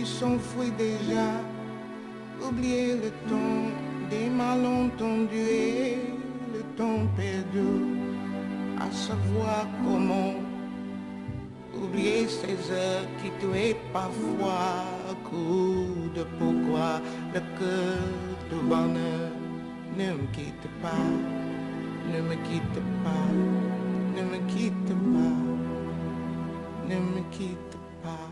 qui s'enfuit déjà. Oublier le temps des malentendus et le temps perdu, à savoir comment oublier ces heures qui tuaient parfois. Coup de pourquoi le cœur du bonheur ne me quitte pas, ne me quitte pas, ne me quitte pas, ne me quitte pas.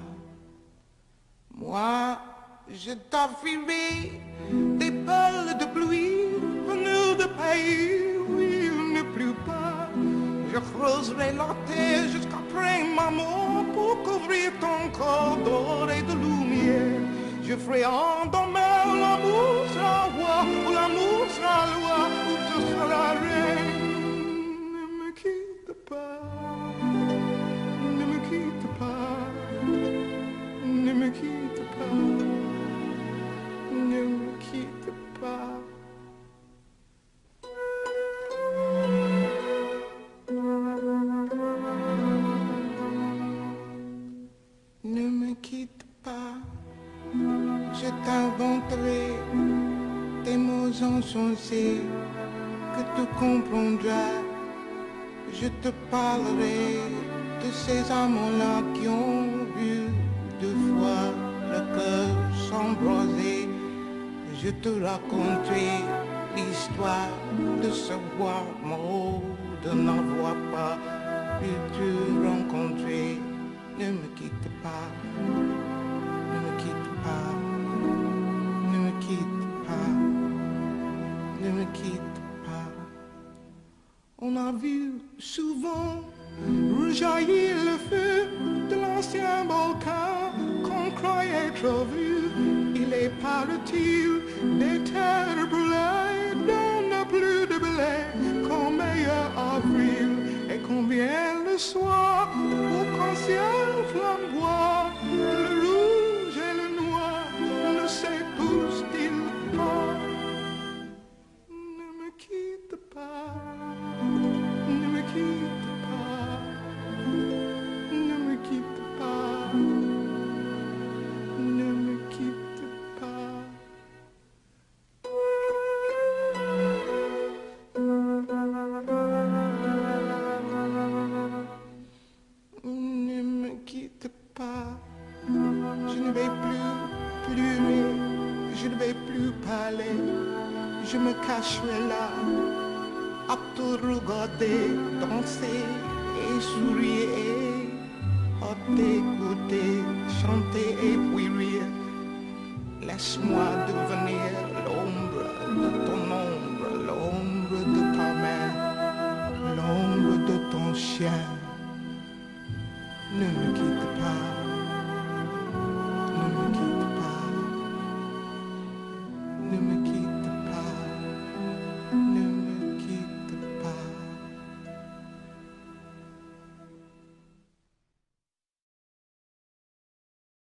Moi, je t'offrirai des perles de pluie venues de pays où il ne pleut pas. Je creuserai la terre jusqu'après ma mort pour couvrir ton corps d'or et de lumière. Je ferai en demain l'amour sera roi, ou l'amour sera loi, ou tu seras reine. Ne me quitte pas, ne me quitte pas, ne me quitte pas, ne me quitte pas. Ne me quitte pas, je t'inventerai des mots insensés que tu comprendras. Je te parlerai de ces amants-là qui ont vu deux fois le cœur s'embraser. Je te raconterai l'histoire de ce bois mort, de n'avoir pas pu te rencontrer. Ne me quitte pas, ne me quitte pas, ne me quitte pas, ne me quitte pas. On a vu souvent rejaillir le feu de l'ancien volcan qu'on croyait trop vu. Il est parti des terres brûlées, d'on n'a plus de blé qu'en meilleur avril. Et qu'on vienne le soir au qu'un ciel flamboie, le rouge et le noir ne s'épousent-ils pas. Ne me quitte pas, ne me quitte pas, ne me quitte pas, ne me quitte pas. Ne me quitte pas, je ne vais plus pleurer, je ne vais plus parler, je me cacherai là, à te regarder, danser et sourire, à t'écouter, chanter et puis rire. Laisse-moi devenir l'ombre de ton ombre, l'ombre de ta main, l'ombre de ton chien. Ne me quitte pas, ne me quitte pas, ne me